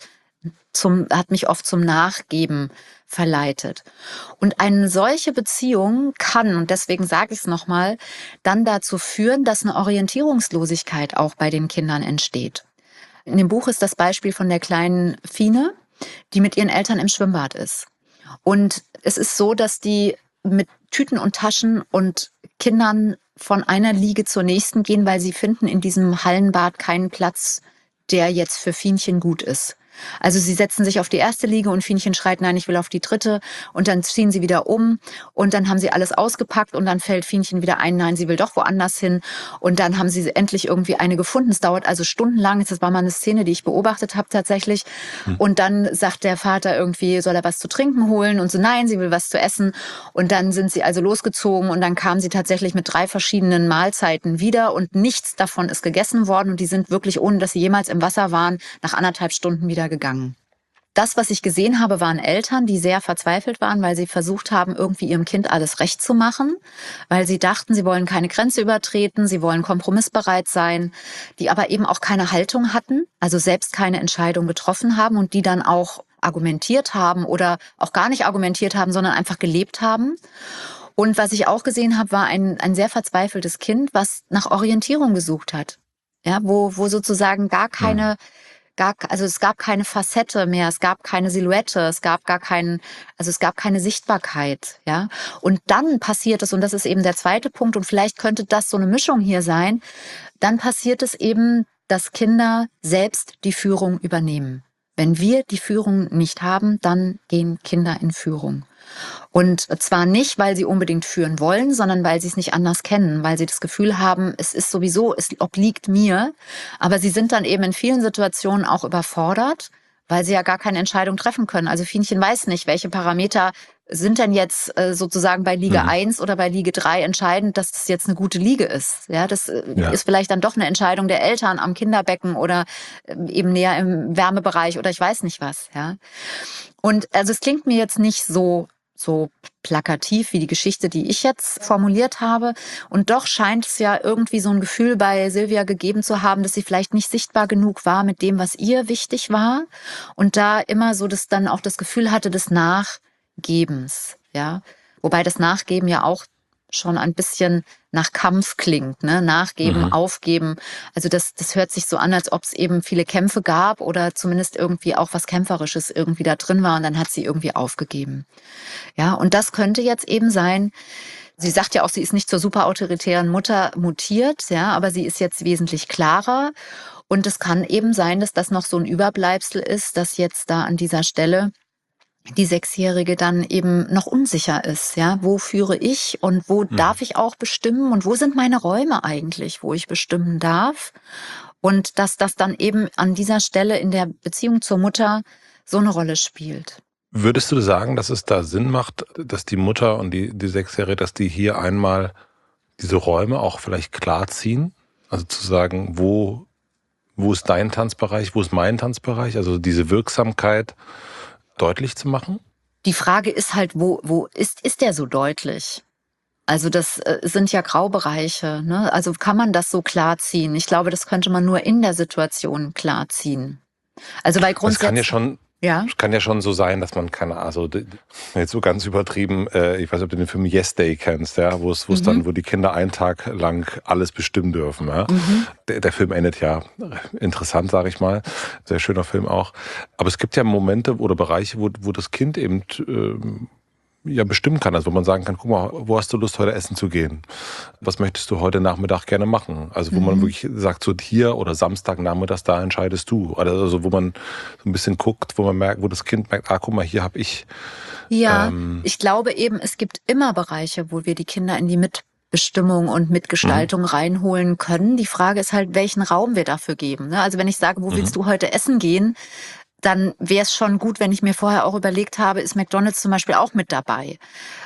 hat mich oft zum Nachgeben verleitet. Und eine solche Beziehung kann, und deswegen sage ich es nochmal, dann dazu führen, dass eine Orientierungslosigkeit auch bei den Kindern entsteht. In dem Buch ist das Beispiel von der kleinen Fine, die mit ihren Eltern im Schwimmbad ist. Und es ist so, dass die mit Tüten und Taschen und Kindern von einer Liege zur nächsten gehen, weil sie finden in diesem Hallenbad keinen Platz, der jetzt für Fienchen gut ist. Also sie setzen sich auf die erste Liege und Fienchen schreit, nein, ich will auf die dritte. Und dann ziehen sie wieder um und dann haben sie alles ausgepackt und dann fällt Fienchen wieder ein, nein, sie will doch woanders hin. Und dann haben sie endlich irgendwie eine gefunden. Es dauert also stundenlang. Das war mal eine Szene, die ich beobachtet habe tatsächlich. Und dann sagt der Vater irgendwie, soll er was zu trinken holen? Und so, nein, sie will was zu essen. Und dann sind sie also losgezogen und dann kamen sie tatsächlich mit 3 verschiedenen Mahlzeiten wieder und nichts davon ist gegessen worden. Und die sind wirklich, ohne dass sie jemals im Wasser waren, nach 1,5 Stunden wieder gegangen. Das, was ich gesehen habe, waren Eltern, die sehr verzweifelt waren, weil sie versucht haben, irgendwie ihrem Kind alles recht zu machen, weil sie dachten, sie wollen keine Grenze übertreten, sie wollen kompromissbereit sein, die aber eben auch keine Haltung hatten, also selbst keine Entscheidung getroffen haben und die dann auch argumentiert haben oder auch gar nicht argumentiert haben, sondern einfach gelebt haben. Und was ich auch gesehen habe, war ein sehr verzweifeltes Kind, was nach Orientierung gesucht hat. Ja, wo sozusagen gar keine also es gab keine Facette mehr, es gab keine Silhouette, es gab es gab keine Sichtbarkeit, ja. Und dann passiert es, und das ist eben der zweite Punkt, und vielleicht könnte das so eine Mischung hier sein, dann passiert es eben, dass Kinder selbst die Führung übernehmen. Wenn wir die Führung nicht haben, dann gehen Kinder in Führung. Und zwar nicht, weil sie unbedingt führen wollen, sondern weil sie es nicht anders kennen, weil sie das Gefühl haben, es ist sowieso, es obliegt mir. Aber sie sind dann eben in vielen Situationen auch überfordert, weil sie ja gar keine Entscheidung treffen können. Also Fienchen weiß nicht, welche Parameter sind denn jetzt sozusagen bei Liege 1 oder bei Liege 3 entscheidend, dass das jetzt eine gute Liege ist. Ja, das ist vielleicht dann doch eine Entscheidung der Eltern am Kinderbecken oder eben näher im Wärmebereich oder ich weiß nicht was. Ja. Und also es klingt mir jetzt nicht so plakativ wie die Geschichte, die ich jetzt formuliert habe. Und doch scheint es ja irgendwie so ein Gefühl bei Silvia gegeben zu haben, dass sie vielleicht nicht sichtbar genug war mit dem, was ihr wichtig war. Und da immer so das dann auch das Gefühl hatte des Nachgebens, ja. Wobei das Nachgeben ja auch schon ein bisschen nach Kampf klingt, ne? Nachgeben, aufgeben. Also das hört sich so an, als ob es eben viele Kämpfe gab oder zumindest irgendwie auch was Kämpferisches irgendwie da drin war und dann hat sie irgendwie aufgegeben. Ja, und das könnte jetzt eben sein, sie sagt ja auch, sie ist nicht zur superautoritären Mutter mutiert, ja, aber sie ist jetzt wesentlich klarer. Und es kann eben sein, dass das noch so ein Überbleibsel ist, dass jetzt da an dieser Stelle die Sechsjährige dann eben noch unsicher ist, ja, wo führe ich und wo darf ich auch bestimmen und wo sind meine Räume eigentlich, wo ich bestimmen darf, und dass das dann eben an dieser Stelle in der Beziehung zur Mutter so eine Rolle spielt. Würdest du sagen, dass es da Sinn macht, dass die Mutter und die Sechsjährige, dass die hier einmal diese Räume auch vielleicht klar ziehen? Also zu sagen, wo ist dein Tanzbereich, wo ist mein Tanzbereich? Also diese Wirksamkeit deutlich zu machen? Die Frage ist halt, wo ist der so deutlich? Also das sind ja Graubereiche, ne? Also kann man das so klar ziehen? Ich glaube, das könnte man nur in der Situation klar ziehen. Also weil grundsätzlich... Es kann ja schon so sein, dass man jetzt so ganz übertrieben, ich weiß nicht, ob du den Film Yes Day kennst, ja, wo die Kinder einen Tag lang alles bestimmen dürfen. Ja. Der Film endet ja interessant, sage ich mal. Sehr schöner Film auch. Aber es gibt ja Momente oder Bereiche, wo das Kind eben bestimmen kann. Also wo man sagen kann, guck mal, wo hast du Lust, heute essen zu gehen? Was möchtest du heute Nachmittag gerne machen? Also wo man wirklich sagt, so hier oder Samstagnachmittags, da entscheidest du. Also wo man so ein bisschen guckt, wo das Kind merkt, guck mal, hier habe ich... Ja, ich glaube eben, es gibt immer Bereiche, wo wir die Kinder in die Mitbestimmung und Mitgestaltung reinholen können. Die Frage ist halt, welchen Raum wir dafür geben. Ne? Also wenn ich sage, wo willst du heute essen gehen? Dann wäre es schon gut, wenn ich mir vorher auch überlegt habe, ist McDonald's zum Beispiel auch mit dabei?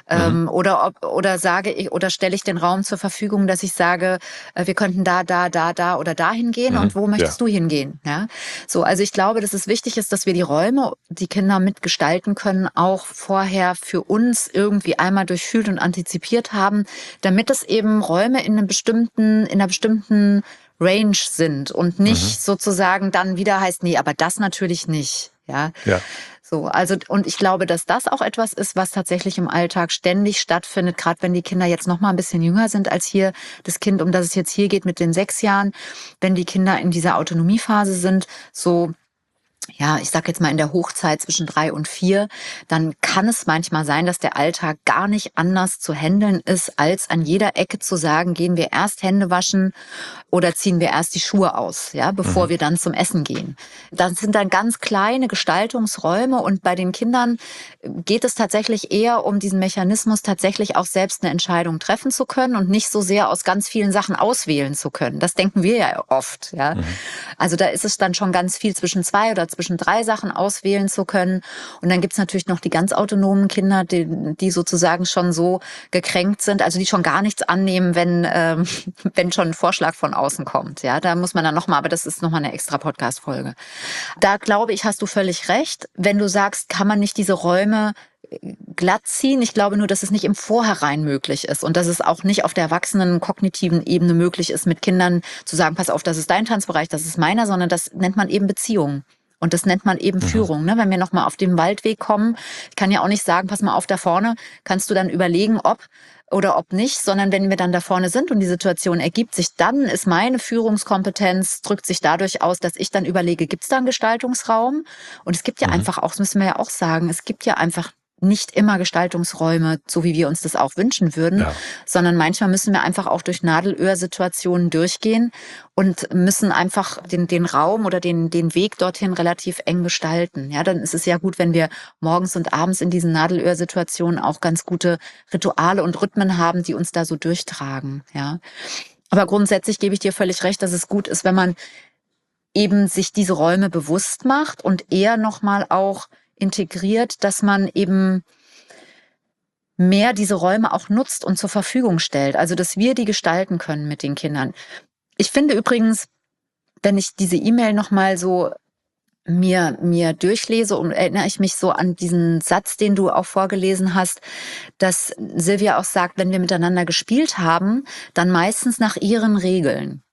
Oder stelle ich den Raum zur Verfügung, dass ich sage, wir könnten da oder da hingehen und wo möchtest du hingehen? Ja? So, also ich glaube, dass es wichtig ist, dass wir die Räume, die Kinder mitgestalten können, auch vorher für uns irgendwie einmal durchfühlt und antizipiert haben, damit es eben Räume in einer bestimmten Range sind und nicht sozusagen dann wieder heißt, nee, aber das natürlich nicht. Ja. So, also, und ich glaube, dass das auch etwas ist, was tatsächlich im Alltag ständig stattfindet, gerade wenn die Kinder jetzt noch mal ein bisschen jünger sind als hier das Kind, um das es jetzt hier geht mit den 6 Jahren, wenn die Kinder in dieser Autonomiephase sind, so, ja, ich sag jetzt mal in der Hochzeit zwischen 3 und 4, dann kann es manchmal sein, dass der Alltag gar nicht anders zu handeln ist, als an jeder Ecke zu sagen, gehen wir erst Hände waschen oder ziehen wir erst die Schuhe aus, ja, bevor wir dann zum Essen gehen. Das sind dann ganz kleine Gestaltungsräume und bei den Kindern geht es tatsächlich eher um diesen Mechanismus, tatsächlich auch selbst eine Entscheidung treffen zu können und nicht so sehr aus ganz vielen Sachen auswählen zu können. Das denken wir ja oft, ja. Also da ist es dann schon ganz viel zwischen 2 oder zwischen 3 Sachen auswählen zu können. Und dann gibt's natürlich noch die ganz autonomen Kinder, die sozusagen schon so gekränkt sind, also die schon gar nichts annehmen, wenn schon ein Vorschlag von außen kommt. Ja, da muss man dann nochmal, aber das ist nochmal eine extra Podcast-Folge. Da glaube ich, hast du völlig recht. Wenn du sagst, kann man nicht diese Räume glatt ziehen. Ich glaube nur, dass es nicht im Vorhinein möglich ist und dass es auch nicht auf der erwachsenen kognitiven Ebene möglich ist, mit Kindern zu sagen, pass auf, das ist dein Tanzbereich, das ist meiner, sondern das nennt man eben Beziehung. Und das nennt man eben Führung. Ne? Wenn wir nochmal auf den Waldweg kommen, ich kann ja auch nicht sagen, pass mal auf, da vorne kannst du dann überlegen, ob oder ob nicht, sondern wenn wir dann da vorne sind und die Situation ergibt sich, dann ist meine Führungskompetenz, drückt sich dadurch aus, dass ich dann überlege, gibt es da einen Gestaltungsraum? Und es gibt ja einfach auch, das müssen wir ja auch sagen, es gibt ja einfach nicht immer Gestaltungsräume, so wie wir uns das auch wünschen würden, sondern manchmal müssen wir einfach auch durch Nadelöhrsituationen durchgehen und müssen einfach den Raum oder den Weg dorthin relativ eng gestalten. Ja, dann ist es ja gut, wenn wir morgens und abends in diesen Nadelöhrsituationen auch ganz gute Rituale und Rhythmen haben, die uns da so durchtragen. Ja, aber grundsätzlich gebe ich dir völlig recht, dass es gut ist, wenn man eben sich diese Räume bewusst macht und eher nochmal auch integriert, dass man eben mehr diese Räume auch nutzt und zur Verfügung stellt. Also, dass wir die gestalten können mit den Kindern. Ich finde übrigens, wenn ich diese E-Mail nochmal so mir durchlese und erinnere ich mich so an diesen Satz, den du auch vorgelesen hast, dass Silvia auch sagt, wenn wir miteinander gespielt haben, dann meistens nach ihren Regeln.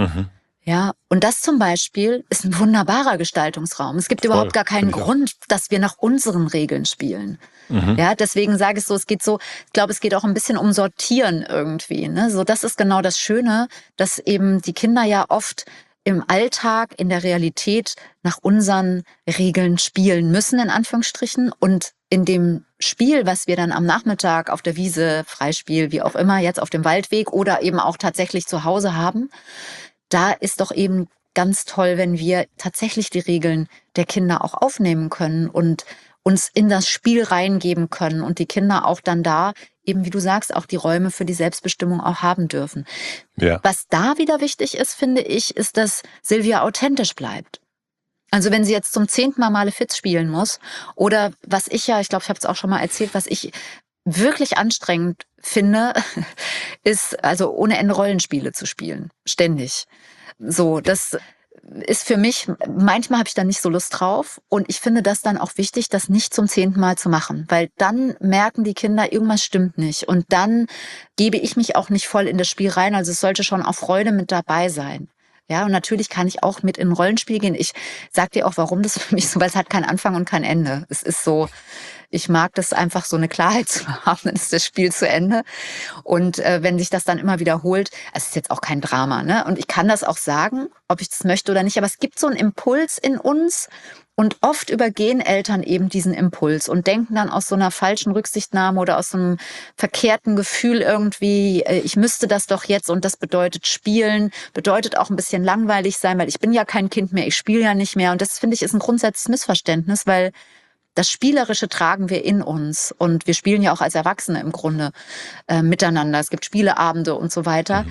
Ja, und das zum Beispiel ist ein wunderbarer Gestaltungsraum. Es gibt überhaupt gar keinen Grund, dass wir nach unseren Regeln spielen. Ja, deswegen sage ich so, ich glaube, es geht auch ein bisschen um Sortieren irgendwie, ne? So, das ist genau das Schöne, dass eben die Kinder ja oft im Alltag, in der Realität nach unseren Regeln spielen müssen, in Anführungsstrichen. Und in dem Spiel, was wir dann am Nachmittag auf der Wiese, Freispiel, wie auch immer, jetzt auf dem Waldweg oder eben auch tatsächlich zu Hause haben, da ist doch eben ganz toll, wenn wir tatsächlich die Regeln der Kinder auch aufnehmen können und uns in das Spiel reingeben können und die Kinder auch dann da, eben wie du sagst, auch die Räume für die Selbstbestimmung auch haben dürfen. Ja. Was da wieder wichtig ist, finde ich, ist, dass Silvia authentisch bleibt. Also wenn sie jetzt zum 10. Mal Malefiz spielen muss oder was ich glaube, ich habe es auch schon mal erzählt, was ich wirklich anstrengend finde, ist also ohne Ende Rollenspiele zu spielen. Ständig. So, das ist für mich, manchmal habe ich da nicht so Lust drauf und ich finde das dann auch wichtig, das nicht zum 10. Mal zu machen, weil dann merken die Kinder, irgendwas stimmt nicht und dann gebe ich mich auch nicht voll in das Spiel rein, also es sollte schon auch Freude mit dabei sein. Ja, und natürlich kann ich auch mit in ein Rollenspiel gehen. Ich sag dir auch, warum das für mich so, weil es hat keinen Anfang und kein Ende. Es ist so, ich mag das einfach, so eine Klarheit zu haben, dann ist das Spiel zu Ende. Und wenn sich das dann immer wiederholt, es ist jetzt auch kein Drama, ne? Und ich kann das auch sagen, ob ich das möchte oder nicht, aber es gibt so einen Impuls in uns und oft übergehen Eltern eben diesen Impuls und denken dann aus so einer falschen Rücksichtnahme oder aus so einem verkehrten Gefühl irgendwie, ich müsste das doch jetzt und das bedeutet spielen, bedeutet auch ein bisschen langweilig sein, weil ich bin ja kein Kind mehr, ich spiele ja nicht mehr. Und das, finde ich, ist ein grundsätzliches Missverständnis, weil das Spielerische tragen wir in uns und wir spielen ja auch als Erwachsene im Grunde miteinander. Es gibt Spieleabende und so weiter.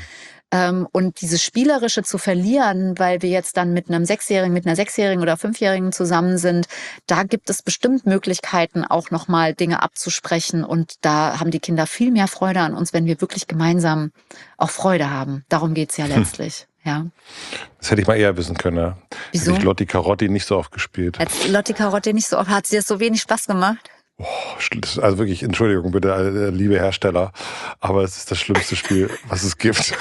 Und dieses Spielerische zu verlieren, weil wir jetzt dann mit einem 6-Jährigen, mit einer 6-Jährigen oder 5-Jährigen zusammen sind, da gibt es bestimmt Möglichkeiten, auch nochmal Dinge abzusprechen. Und da haben die Kinder viel mehr Freude an uns, wenn wir wirklich gemeinsam auch Freude haben. Darum geht's ja letztlich. Ja. Das hätte ich mal eher wissen können. Ja. Wieso? Hätte ich Lotti Carotti nicht so oft gespielt. Hat Lotti Carotti nicht so oft, hat sie das so wenig Spaß gemacht? Oh, also wirklich, Entschuldigung bitte, liebe Hersteller, aber es ist das schlimmste Spiel, was es gibt.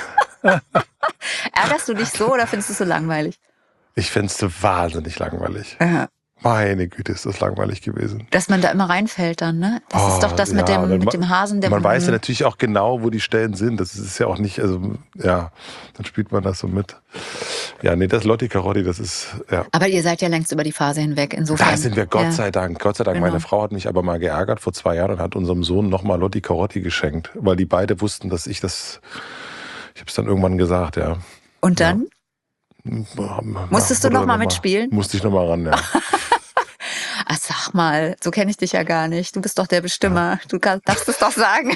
Ärgerst du dich so oder findest du es so langweilig? Ich fände es wahnsinnig langweilig. Ja. Meine Güte, ist das langweilig gewesen. Dass man da immer reinfällt dann, ne? Das ist doch das mit dem Hasen. Man weiß ja natürlich auch genau, wo die Stellen sind. Das ist ja auch nicht, also ja, dann spielt man das so mit. Ja, nee, das Lotti Carotti, das ist, ja. Aber ihr seid ja längst über die Phase hinweg, insofern. Da sind wir, Gott sei Dank. Gott sei Dank. Genau. Meine Frau hat mich aber mal geärgert vor 2 Jahren und hat unserem Sohn nochmal Lotti Carotti geschenkt, weil die beide wussten, dass ich habe es dann irgendwann gesagt, ja. Und dann? Ja. Musstest du nochmal mitspielen? Musste ich nochmal ran, ja. Ach, sag mal, so kenne ich dich ja gar nicht. Du bist doch der Bestimmer. Du darfst es doch sagen.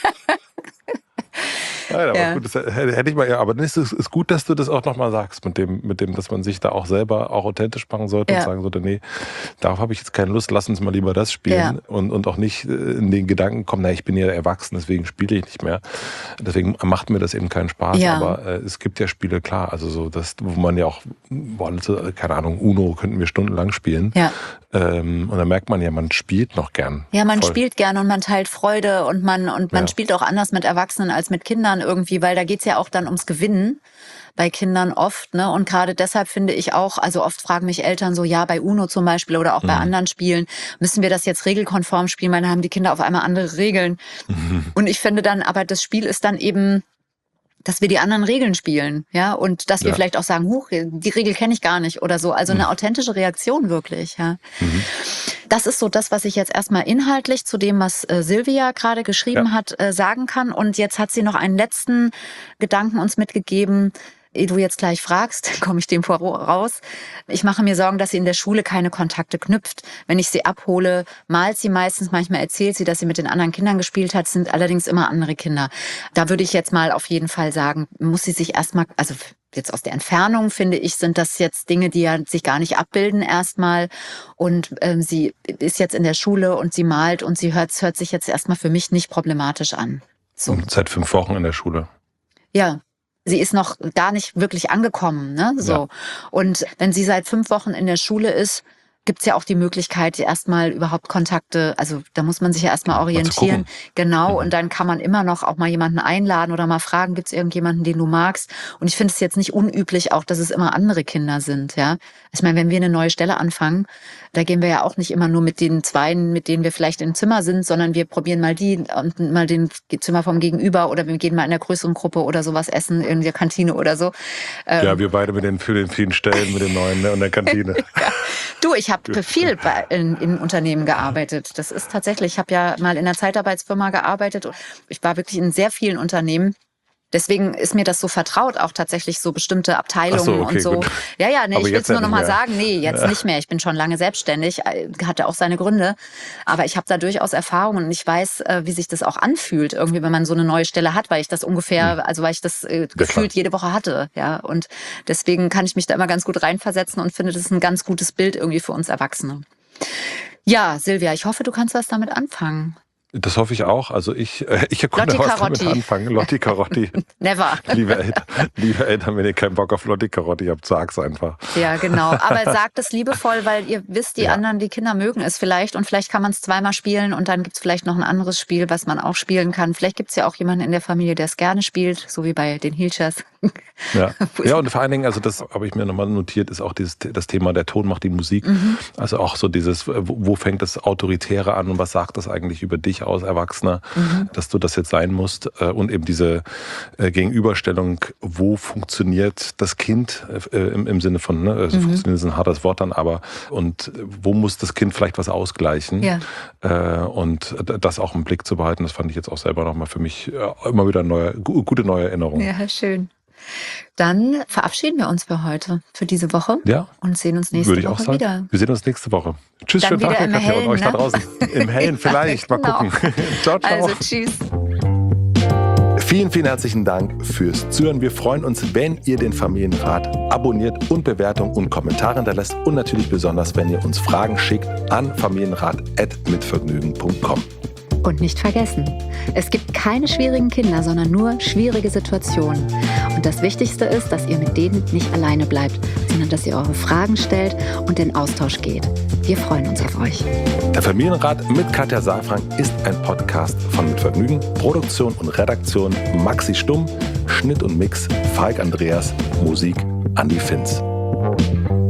Nein, aber gut, das hätte ich mal, ja, aber es ist gut, dass du das auch nochmal sagst, mit dem, dass man sich da auch selber auch authentisch machen sollte und sagen sollte, nee, darauf habe ich jetzt keine Lust, lass uns mal lieber das spielen und auch nicht in den Gedanken kommen, na, ich bin ja erwachsen, deswegen spiele ich nicht mehr. Deswegen macht mir das eben keinen Spaß, aber es gibt ja Spiele, klar, also so das, wo man ja auch, keine Ahnung, Uno könnten wir stundenlang spielen. Ja. Und da merkt man ja, man spielt noch gern. Ja, man spielt gern und man teilt Freude und man spielt auch anders mit Erwachsenen als mit Kindern irgendwie, weil da geht's ja auch dann ums Gewinnen bei Kindern oft, ne? Und gerade deshalb finde ich auch, also oft fragen mich Eltern so, ja, bei UNO zum Beispiel oder auch bei anderen Spielen, müssen wir das jetzt regelkonform spielen, weil dann haben die Kinder auf einmal andere Regeln. Und ich finde dann, aber das Spiel ist dann eben, dass wir die anderen Regeln spielen, ja, und dass wir vielleicht auch sagen, huch, die Regel kenne ich gar nicht oder so. Also eine authentische Reaktion wirklich, ja. Das ist so das, was ich jetzt erstmal inhaltlich zu dem, was Silvia gerade geschrieben hat, sagen kann. Und jetzt hat sie noch einen letzten Gedanken uns mitgegeben. Ehe du jetzt gleich fragst, komme ich dem voraus. Ich mache mir Sorgen, dass sie in der Schule keine Kontakte knüpft. Wenn ich sie abhole, malt sie meistens, manchmal erzählt sie, dass sie mit den anderen Kindern gespielt hat, sind allerdings immer andere Kinder. Da würde ich jetzt mal auf jeden Fall sagen, muss sie sich erstmal, also jetzt aus der Entfernung, finde ich, sind das jetzt Dinge, die ja sich gar nicht abbilden erstmal. Und sie ist jetzt in der Schule und sie malt und sie hört sich jetzt erstmal für mich nicht problematisch an. So. Und seit 5 Wochen in der Schule. Ja. Sie ist noch gar nicht wirklich angekommen, ne? So. Ja. Und wenn sie seit 5 Wochen in der Schule ist, gibt's ja auch die Möglichkeit, erstmal überhaupt Kontakte, also da muss man sich ja erstmal orientieren. Genau, und dann kann man immer noch auch mal jemanden einladen oder mal fragen, gibt's irgendjemanden, den du magst? Und ich finde es jetzt nicht unüblich auch, dass es immer andere Kinder sind, ja. Ich meine, wenn wir eine neue Stelle anfangen, da gehen wir ja auch nicht immer nur mit den Zweien, mit denen wir vielleicht im Zimmer sind, sondern wir probieren mal die und mal den Zimmer vom Gegenüber oder wir gehen mal in einer größeren Gruppe oder sowas essen, in der Kantine oder so. Ja, wir beide für den vielen Stellen, mit den neuen, ne, und der Kantine. Ja. Du, ich habe viel in Unternehmen gearbeitet. Das ist tatsächlich, ich habe ja mal in einer Zeitarbeitsfirma gearbeitet. Ich war wirklich in sehr vielen Unternehmen. Deswegen ist mir das so vertraut, auch tatsächlich so bestimmte Abteilungen und so. Gut. Ja, nee, aber ich will es nur noch mal sagen, nee, jetzt nicht mehr. Ich bin schon lange selbstständig, hatte auch seine Gründe. Aber ich habe da durchaus Erfahrungen und ich weiß, wie sich das auch anfühlt, irgendwie, wenn man so eine neue Stelle hat, weil ich das ungefähr, also weil ich das gefühlt jede Woche hatte. Ja, und deswegen kann ich mich da immer ganz gut reinversetzen und finde, das ist ein ganz gutes Bild irgendwie für uns Erwachsene. Ja, Silvia, ich hoffe, du kannst was damit anfangen. Das hoffe ich auch. Also ich konnte was damit anfangen. Lotti Carotti. Never. Liebe Eltern, wenn ihr keinen Bock auf Lotti Carotti habt, sag's einfach. Ja, genau. Aber sagt es liebevoll, weil ihr wisst, die anderen, die Kinder mögen es vielleicht. Und vielleicht kann man es zweimal spielen und dann gibt's vielleicht noch ein anderes Spiel, was man auch spielen kann. Vielleicht gibt's ja auch jemanden in der Familie, der es gerne spielt, so wie bei den Hilchers. Ja, und vor allen Dingen, also das habe ich mir nochmal notiert, ist auch das Thema, der Ton macht die Musik. Also auch so dieses, wo fängt das Autoritäre an und was sagt das eigentlich über dich aus, Erwachsener, dass du das jetzt sein musst, und eben diese Gegenüberstellung, wo funktioniert das Kind im Sinne von, ne, also funktioniert ist ein hartes Wort dann, aber und wo muss das Kind vielleicht was ausgleichen, und das auch im Blick zu behalten, das fand ich jetzt auch selber nochmal für mich immer wieder gute neue Erinnerung. Ja, schön. Dann verabschieden wir uns für heute, für diese Woche, und sehen uns nächste Woche wieder. Wir sehen uns nächste Woche. Tschüss, schönen Tag, Katja, und euch da draußen. Im Hellen vielleicht, mal gucken. Ciao, ciao. Also, tschüss. Vielen, vielen herzlichen Dank fürs Zuhören. Wir freuen uns, wenn ihr den Familienrat abonniert und Bewertung und Kommentare hinterlässt und natürlich besonders, wenn ihr uns Fragen schickt an familienrat@mitvergnügen.com. Und nicht vergessen, es gibt keine schwierigen Kinder, sondern nur schwierige Situationen. Und das Wichtigste ist, dass ihr mit denen nicht alleine bleibt, sondern dass ihr eure Fragen stellt und in Austausch geht. Wir freuen uns auf euch. Der Familienrat mit Katja Saalfrank ist ein Podcast von Mit Vergnügen. Produktion und Redaktion Maxi Stumm, Schnitt und Mix Falk Andreas, Musik Andi Finz.